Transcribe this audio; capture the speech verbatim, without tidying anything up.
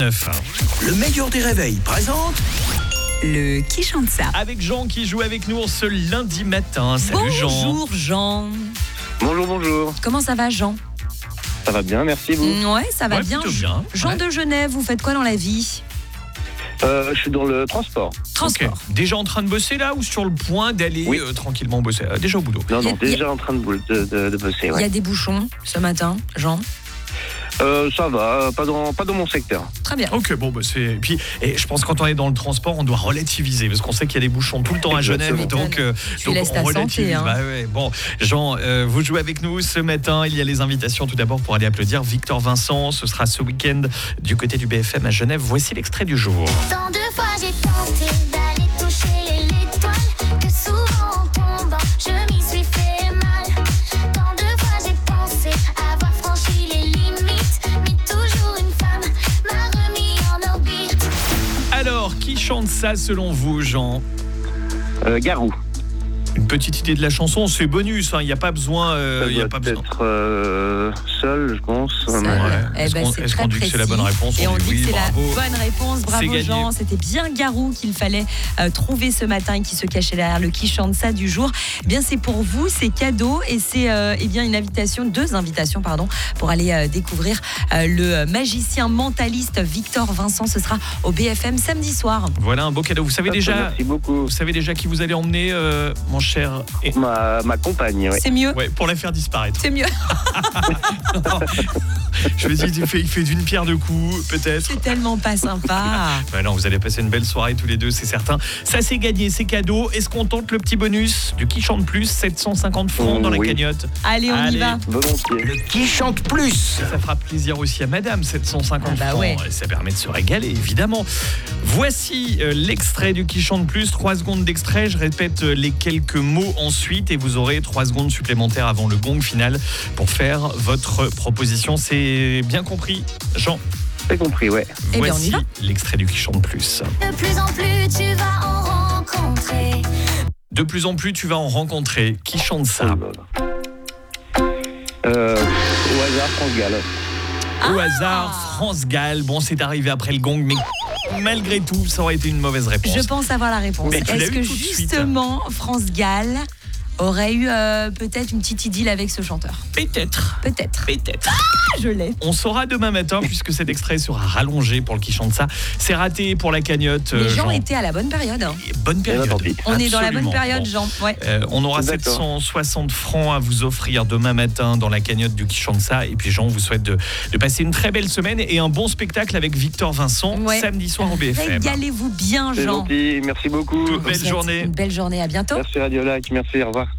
neuf. Le meilleur des réveils présente le Qui chante ça. avec Jean qui joue avec nous ce lundi matin. Salut Jean. Bonjour Jean. Bonjour, bonjour. Comment ça va Jean? Ça va bien, merci vous. Mm, Ouais, ça va Ouais, bien. plutôt bien. Jean Ouais. de Genève, vous faites quoi dans la vie? Euh, je suis dans le transport. Transport. Ok. Déjà en train de bosser là ou sur le point d'aller Oui. euh, tranquillement bosser? Euh, Déjà au boulot. Non, Y a- non, déjà en train de, boule- de, de, de bosser. Il y Ouais. a des bouchons ce matin, Jean. Euh, ça va, pas dans, pas dans mon secteur. Très bien. Ok, bon, bah c'est. Et puis, et je pense que quand on est dans le transport, on doit relativiser parce qu'on sait qu'il y a des bouchons tout le temps à Genève, Exactement. donc, euh, Tu donc laisses on ta relativise. santé, hein. Bah ouais. Bon, Jean, euh, vous jouez avec nous ce matin. Il y a les invitations tout d'abord pour aller applaudir Victor Vincent. Ce sera ce week-end du côté du B F M à Genève. Voici l'extrait du jour. Tant de fois j'ai tenté d'aller toucher l'étoile, que souvent en tombant je m'y suis fait mal. Tant de fois j'ai pensé avoir franchi les limites, mais toujours une femme m'a remis en orbite. Alors, qui chante ça selon vous, Jean? Euh, Garou. Une petite idée de la chanson, c'est bonus. Il n'y a pas besoin. euh, Ça il y a doit pas besoin. être euh, seul, je pense. Ça, Mais- Ouais. eh Est-ce ben, qu'on- c'est est-ce très qu'on dit que c'est la précis. bonne réponse? Et on dit dit oui, que c'est bravo. la bonne réponse. C'est Bravo gagné. Jean. C'était bien Garou qu'il fallait euh, trouver ce matin et qui se cachait derrière le Qui chante ça du jour. Eh bien, c'est pour vous, c'est cadeau et c'est euh, eh bien une invitation, deux invitations pardon, pour aller euh, découvrir euh, le magicien mentaliste Victor Vincent. Ce sera au B F M samedi soir. Voilà un beau cadeau. Vous savez Top, déjà, Merci beaucoup. vous savez déjà qui vous allez emmener, euh, mon cher. Et- Ma, ma compagne, ouais. C'est mieux. Ouais, pour la faire disparaître. C'est mieux. Je me dis, il fait, il fait d'une pierre deux coups, peut-être. C'est tellement pas sympa. Ouais, non, vous allez passer une belle soirée tous les deux, c'est certain. Ça, c'est gagné, c'est cadeau. Est-ce qu'on tente le petit bonus du Qui chante plus, sept cent cinquante francs dans la Oui. cagnotte? Allez, on Allez. y va. Volontiers. Le Qui chante plus. Ça fera plaisir aussi à madame, sept cent cinquante Ah bah francs. ouais. Ça permet de se régaler, évidemment. Voici euh, l'extrait du Qui chante plus. Trois secondes d'extrait. Je répète euh, les quelques mots ensuite et vous aurez trois secondes supplémentaires avant le gong final pour faire votre proposition. C'est bien compris, Jean? J'ai compris, ouais. Eh bien, on y Voici va. l'extrait du Qui chante plus. De plus en plus tu vas en rencontrer. De plus en plus, tu vas en rencontrer. Qui chante ça? Oh là là. Euh, au hasard, France Gall. Au hasard, France Gall. Bon, c'est arrivé après le gong, mais malgré tout, ça aurait été une mauvaise réponse. Je pense avoir la réponse. Mais tu l'as Est-ce eu que tout de suite. justement France Gall aurait eu euh, peut-être une petite idylle avec ce chanteur? Peut-être. Peut-être. Peut-être. Je l'ai. On saura demain matin puisque cet extrait sera rallongé pour le Qui chante ça. C'est raté pour la cagnotte. Les euh, gens Jean. étaient à la bonne période. hein. Bonne période. Eh ben, tant pis. On est dans la bonne Absolument. période, Bon. Jean. Ouais. Euh, on aura D'accord. sept cent soixante francs à vous offrir demain matin dans la cagnotte du Qui chante ça. Et puis Jean, on vous souhaite de, de passer une très belle semaine et un bon spectacle avec Victor Vincent Ouais. samedi soir au B F M. Régalez-vous bien, C'est Jean. gentil, merci beaucoup. Belle On vous souhaite journée. Une belle journée. À bientôt. Merci Radio Lac, merci, au revoir.